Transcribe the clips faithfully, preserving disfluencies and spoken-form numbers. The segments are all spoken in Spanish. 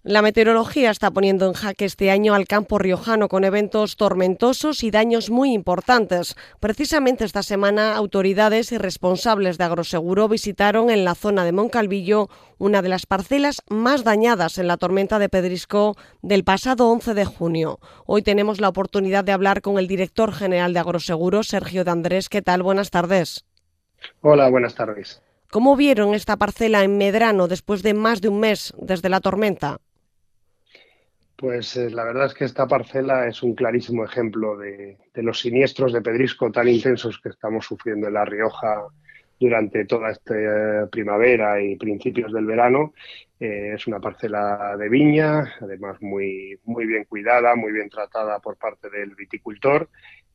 La meteorología está poniendo en jaque este año al campo riojano con eventos tormentosos y daños muy importantes. Precisamente esta semana, autoridades y responsables de Agroseguro visitaron en la zona de Moncalvillo una de las parcelas más dañadas en la tormenta de pedrisco del pasado once de junio. Hoy tenemos la oportunidad de hablar con el director general de Agroseguro, Sergio de Andrés. ¿Qué tal? Buenas tardes. Hola, buenas tardes. ¿Cómo vieron esta parcela en Medrano después de más de un mes desde la tormenta? Pues eh, la verdad es que esta parcela es un clarísimo ejemplo de, de los siniestros de pedrisco tan intensos que estamos sufriendo en La Rioja durante toda esta eh, primavera y principios del verano. Eh, es una parcela de viña, además muy, muy bien cuidada, muy bien tratada por parte del viticultor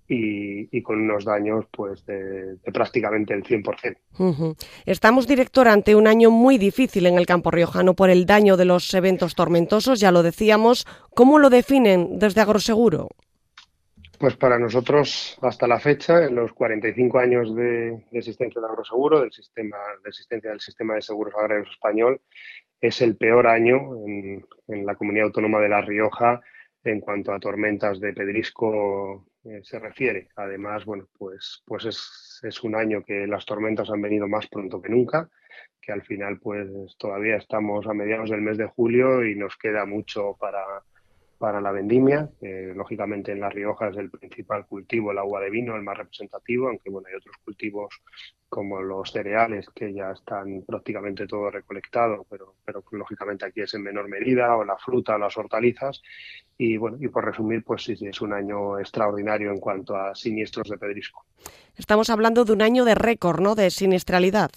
y, y con unos daños pues de, de prácticamente el cien por ciento. Uh-huh. Estamos, director, ante un año muy difícil en el campo riojano por el daño de los eventos tormentosos, ya lo decíamos. ¿Cómo lo definen desde Agroseguro? Pues para nosotros, hasta la fecha, en los cuarenta y cinco años de, de existencia de Agroseguro, del sistema, de existencia del sistema de seguros agrarios español, es el peor año en, en la comunidad autónoma de La Rioja en cuanto a tormentas de pedrisco eh, se refiere. Además, bueno, pues, pues es, es un año que las tormentas han venido más pronto que nunca, que al final pues todavía estamos a mediados del mes de julio y nos queda mucho para para la vendimia. Eh, lógicamente en La Rioja es el principal cultivo, el agua de vino, el más representativo, aunque bueno, hay otros cultivos como los cereales que ya están prácticamente todo recolectado, pero, pero lógicamente aquí es en menor medida, o la fruta, o las hortalizas. Y bueno, y por resumir, pues sí, sí, es un año extraordinario en cuanto a siniestros de pedrisco. Estamos hablando de un año de récord, ¿no?, de siniestralidad.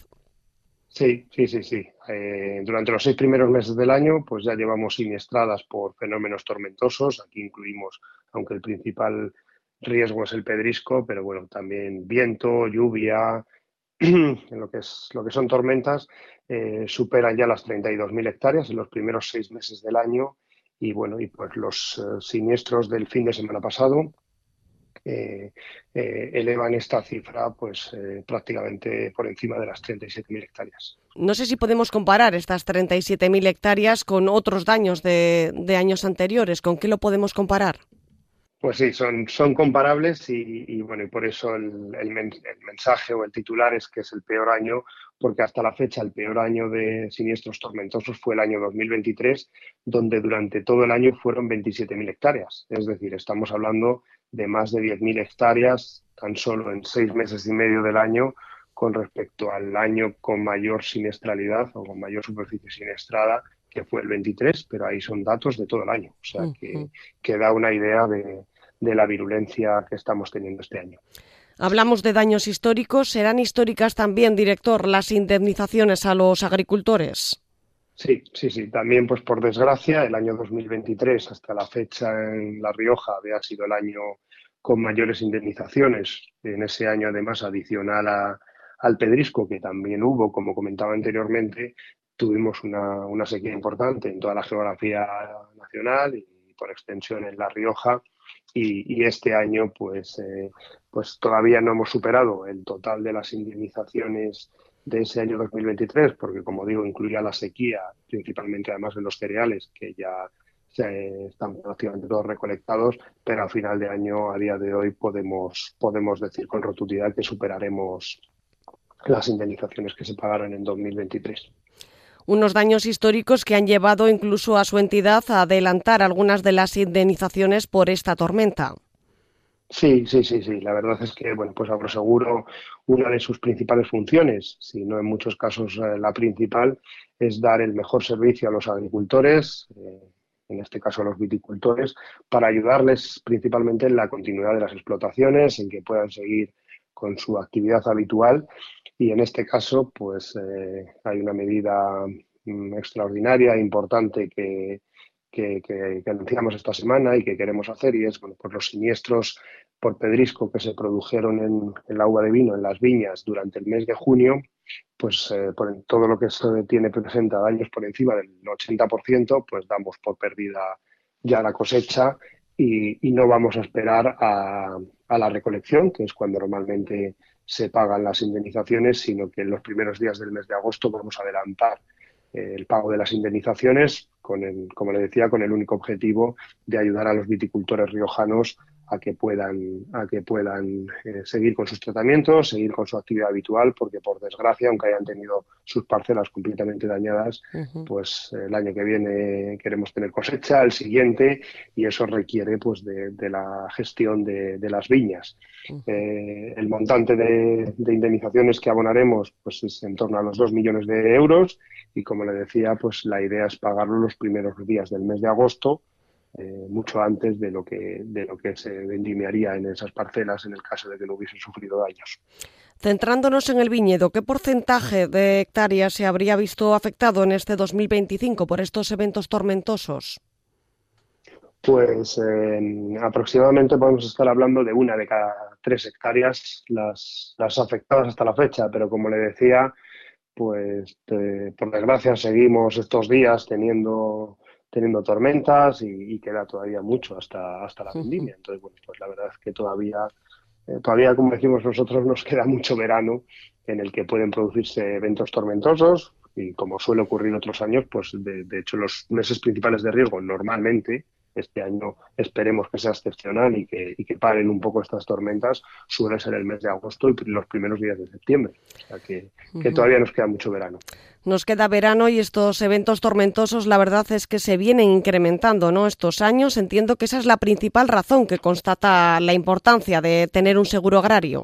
Sí, sí, sí, sí. Eh, durante los seis primeros meses del año, pues ya llevamos siniestradas por fenómenos tormentosos. Aquí incluimos, aunque el principal riesgo es el pedrisco, pero bueno, también viento, lluvia, en lo que es lo que son tormentas, eh, superan ya las treinta y dos mil hectáreas en los primeros seis meses del año. Y bueno, y pues los eh, siniestros del fin de semana pasado eh, eh, elevan esta cifra pues eh, prácticamente por encima de las treinta y siete mil hectáreas. No sé si podemos comparar estas treinta y siete mil hectáreas con otros daños de, de años anteriores. ¿Con qué lo podemos comparar? Pues sí, son, son comparables y, y, bueno, y por eso el, el, men- el mensaje o el titular es que es el peor año, porque hasta la fecha el peor año de siniestros tormentosos fue el año dos mil veintitrés, donde durante todo el año fueron veintisiete mil hectáreas. Es decir, estamos hablando de más de diez mil hectáreas tan solo en seis meses y medio del año con respecto al año con mayor siniestralidad o con mayor superficie siniestrada, que fue el veintitrés, pero ahí son datos de todo el año. O sea que, Uh-huh. que da una idea de, de la virulencia que estamos teniendo este año. Hablamos de daños históricos. ¿Serán históricas también, director, las indemnizaciones a los agricultores? Sí, sí, sí. También, pues por desgracia, el año dos mil veintitrés hasta la fecha en La Rioja había sido el año con mayores indemnizaciones. En ese año, además, adicional a, al pedrisco, que también hubo, como comentaba anteriormente, tuvimos una, una sequía importante en toda la geografía nacional y por extensión en La Rioja. Y, y este año, pues, eh, pues todavía no hemos superado el total de las indemnizaciones de ese año dos mil veintitrés, porque como digo, incluía la sequía, principalmente además de los cereales, que ya se están prácticamente todos recolectados, pero a final de año, a día de hoy, podemos, podemos decir con rotundidad que superaremos las indemnizaciones que se pagaron en dos mil veintitrés. Unos daños históricos que han llevado incluso a su entidad a adelantar algunas de las indemnizaciones por esta tormenta. Sí, sí, sí, sí. La verdad es que, bueno, pues Agroseguro, una de sus principales funciones, si no en muchos casos eh, la principal, es dar el mejor servicio a los agricultores, eh, en este caso a los viticultores, para ayudarles principalmente en la continuidad de las explotaciones, en que puedan seguir con su actividad habitual. Y en este caso, pues eh, hay una medida mm, extraordinaria, importante que, que, que, que anunciamos esta semana y que queremos hacer, y es, bueno, pues los siniestros por pedrisco que se produjeron en, en el agua de vino, en las viñas, durante el mes de junio, pues eh, por todo lo que se tiene presenta daños por encima del ochenta por ciento, pues damos por perdida ya la cosecha y, y no vamos a esperar a, a la recolección, que es cuando normalmente se pagan las indemnizaciones, sino que en los primeros días del mes de agosto vamos a adelantar eh, el pago de las indemnizaciones, con el, como le decía, con el único objetivo de ayudar a los viticultores riojanos a que puedan, a que puedan eh, seguir con sus tratamientos, seguir con su actividad habitual, porque por desgracia, aunque hayan tenido sus parcelas completamente dañadas, Ujú. pues el año que viene queremos tener cosecha, el siguiente, y eso requiere pues de, de la gestión de, de las viñas. Ujú. Eh, el montante de, de indemnizaciones que abonaremos pues es en torno a los dos millones de euros y, como le decía, pues la idea es pagarlo los primeros días del mes de agosto, eh, mucho antes de lo que de lo que se vendimiaría en esas parcelas en el caso de que no hubiesen sufrido daños. Centrándonos en el viñedo, ¿qué porcentaje de hectáreas se habría visto afectado en este dos mil veinticinco por estos eventos tormentosos? Pues eh, aproximadamente podemos estar hablando de una de cada tres hectáreas las, las afectadas hasta la fecha, pero como le decía, pues eh, por desgracia seguimos estos días teniendo, teniendo tormentas y, y queda todavía mucho hasta, hasta la Ujú. vendimia. Entonces, bueno, pues la verdad es que todavía, eh, todavía, como decimos nosotros, nos queda mucho verano en el que pueden producirse eventos tormentosos y, como suele ocurrir otros años, pues de, de hecho los meses principales de riesgo normalmente, este año esperemos que sea excepcional y que, y que paren un poco estas tormentas, suele ser el mes de agosto y los primeros días de septiembre. O sea que, que Ujú. todavía nos queda mucho verano. Nos queda verano y estos eventos tormentosos, la verdad es que se vienen incrementando, ¿no? Estos años, entiendo que esa es la principal razón que constata la importancia de tener un seguro agrario.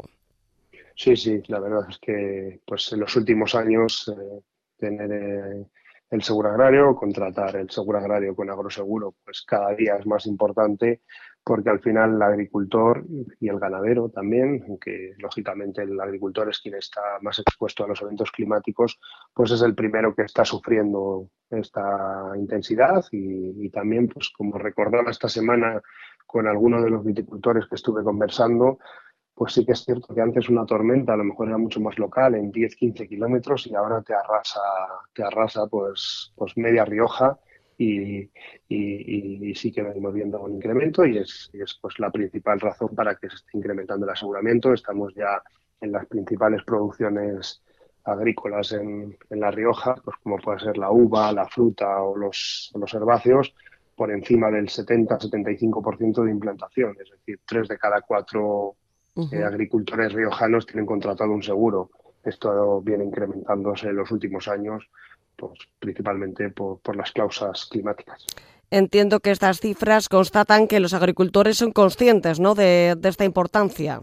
Sí, sí, la verdad es que pues en los últimos años eh, tener eh, el seguro agrario, contratar el seguro agrario con agroseguro, pues cada día es más importante porque al final el agricultor y el ganadero también, aunque lógicamente el agricultor es quien está más expuesto a los eventos climáticos, pues es el primero que está sufriendo esta intensidad y, y también, pues como recordaba esta semana con algunos de los viticultores que estuve conversando, pues sí que es cierto que antes una tormenta a lo mejor era mucho más local, en diez quince kilómetros, y ahora te arrasa, te arrasa pues, pues media Rioja y, y, y, y sí que venimos viendo un incremento y es, y es pues la principal razón para que se esté incrementando el aseguramiento. Estamos ya en las principales producciones agrícolas en, en La Rioja, pues como puede ser la uva, la fruta o los, o los herbáceos, por encima del setenta setenta y cinco por ciento de implantación, es decir, tres de cada cuatro eh, Ujú. agricultores riojanos tienen contratado un seguro. Esto viene incrementándose en los últimos años, pues, principalmente por, por las causas climáticas. Entiendo que estas cifras constatan que los agricultores son conscientes, ¿no?, de, de esta importancia.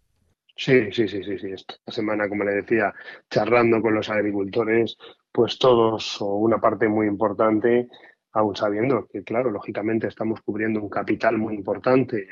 Sí, sí, sí, sí, sí. Esta semana, como le decía, charlando con los agricultores, pues todos, o una parte muy importante, aún sabiendo que, claro, lógicamente estamos cubriendo un capital muy importante,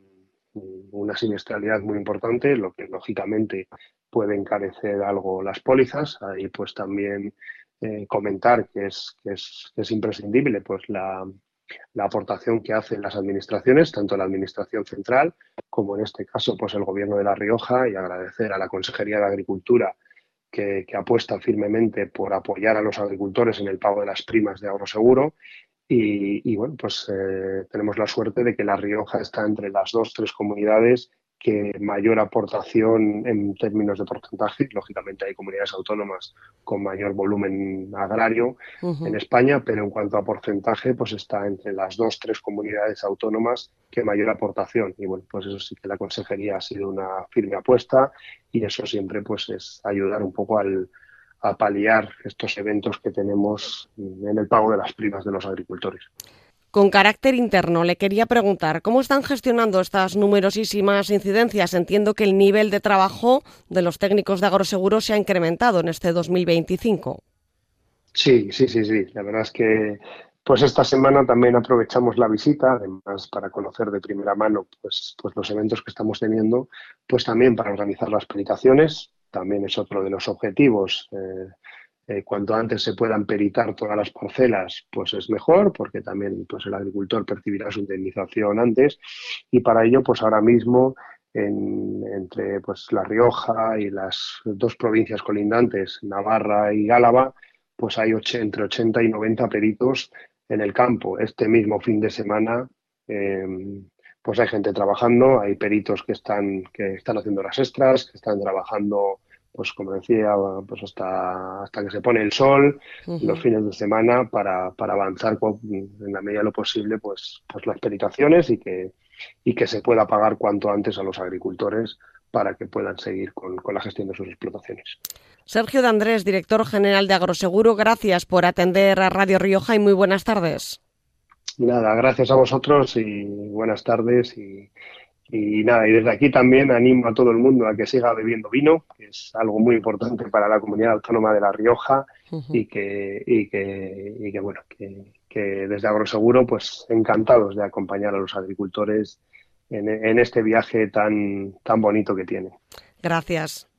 un- una siniestralidad muy importante, lo que lógicamente puede encarecer algo las pólizas. Ahí pues también eh, comentar que es, que es, que es imprescindible pues la, la aportación que hacen las administraciones, tanto la Administración Central como en este caso pues el Gobierno de La Rioja, y agradecer a la Consejería de Agricultura que, que apuesta firmemente por apoyar a los agricultores en el pago de las primas de ahorro seguro. Y, y bueno, pues eh, tenemos la suerte de que La Rioja está entre las dos, tres comunidades que mayor aportación en términos de porcentaje. Lógicamente hay comunidades autónomas con mayor volumen agrario en Ujú. España, pero en cuanto a porcentaje, pues está entre las dos, tres comunidades autónomas que mayor aportación. Y bueno, pues eso sí que la consejería ha sido una firme apuesta y eso siempre pues es ayudar un poco al, a paliar estos eventos que tenemos en el pago de las primas de los agricultores. Con carácter interno, le quería preguntar, ¿cómo están gestionando estas numerosísimas incidencias? Entiendo que el nivel de trabajo de los técnicos de agroseguro se ha incrementado en este dos mil veinticinco. Sí, sí, sí, sí. La verdad es que pues esta semana también aprovechamos la visita, además para conocer de primera mano pues, pues los eventos que estamos teniendo, pues también para organizar las peritaciones. También es otro de los objetivos. Eh, eh, cuanto antes se puedan peritar todas las parcelas, pues es mejor, porque también pues el agricultor percibirá su indemnización antes. Y para ello, pues ahora mismo en- entre pues La Rioja y las dos provincias colindantes, Navarra y Álava, pues hay och- entre ochenta y noventa peritos en el campo. Este mismo fin de semana, eh, pues hay gente trabajando, hay peritos que están, que están haciendo las extras, que están trabajando pues como decía, pues hasta, hasta que se pone el sol, Uh los -huh. fines de semana, para, para avanzar con, en la medida de lo posible, pues, pues las peritaciones y que, y que se pueda pagar cuanto antes a los agricultores para que puedan seguir con, con la gestión de sus explotaciones. Sergio de Andrés, director general de Agroseguro, gracias por atender a Radio Rioja y muy buenas tardes. Nada, gracias a vosotros y buenas tardes y, y nada, y desde aquí también animo a todo el mundo a que siga bebiendo vino, que es algo muy importante para la comunidad autónoma de La Rioja Uh-huh. y que, y que, y que bueno, que, que desde Agroseguro pues encantados de acompañar a los agricultores en, en este viaje tan, tan bonito que tienen. Gracias.